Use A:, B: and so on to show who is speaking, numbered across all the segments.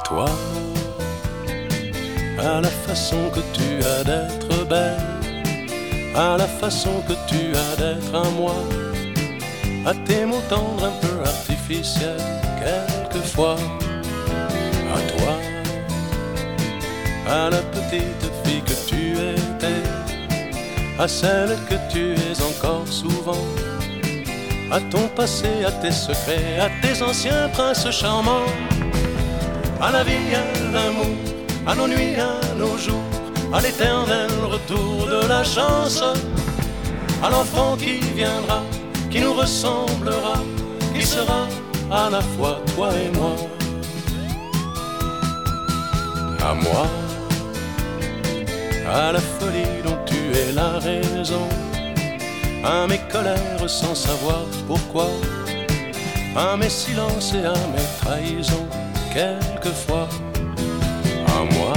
A: toi, à la façon que tu as d'être belle, à la façon que tu as d'être à moi, à tes mots tendres un peu artificiels quelquefois, à toi, à la petite fille que tu étais, à celle que tu es encore souvent, à ton passé, à tes secrets, à tes anciens princes charmants, à la vie, à l'amour, à nos nuits, à nos jours, à l'éternel retour de la chance, à l'enfant qui viendra, qui nous ressemblera, qui sera à la fois toi et moi. À moi, à la folie dont tu es la raison, à mes colères sans savoir pourquoi, à mes silences et à mes trahisons quelquefois. À moi,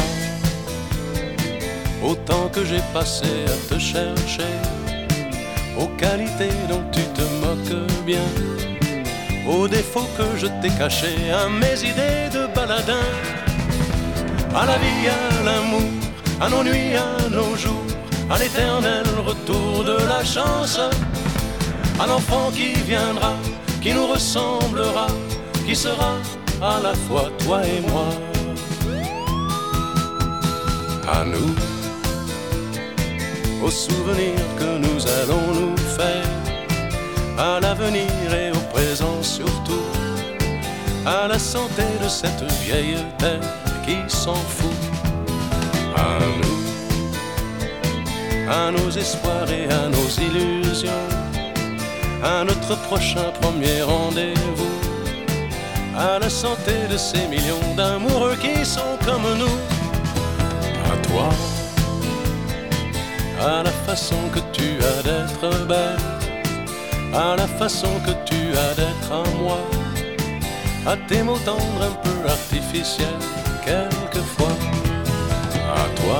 A: au temps que j'ai passé à te chercher, aux qualités dont tu te moques bien, aux défauts que je t'ai cachés, à mes idées de baladin, à la vie, à l'amour, à nos nuits, à nos jours, à l'éternel retour de la chance, à l'enfant qui viendra, qui nous ressemblera, qui sera à la fois toi et moi. À nous, aux souvenirs que nous allons nous faire, à l'avenir et au présent surtout, à la santé de cette vieille terre qui s'en fout. À nous, à nos espoirs et à nos illusions, à notre prochain premier rendez-vous, à la santé de ces millions d'amoureux qui sont comme nous. À toi, à la façon que tu as d'être belle, à la façon que tu as d'être à moi, à tes mots tendres un peu artificiels quelquefois. À toi,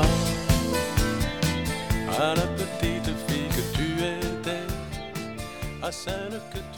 A: à la petite fille que tu étais, à celle que tu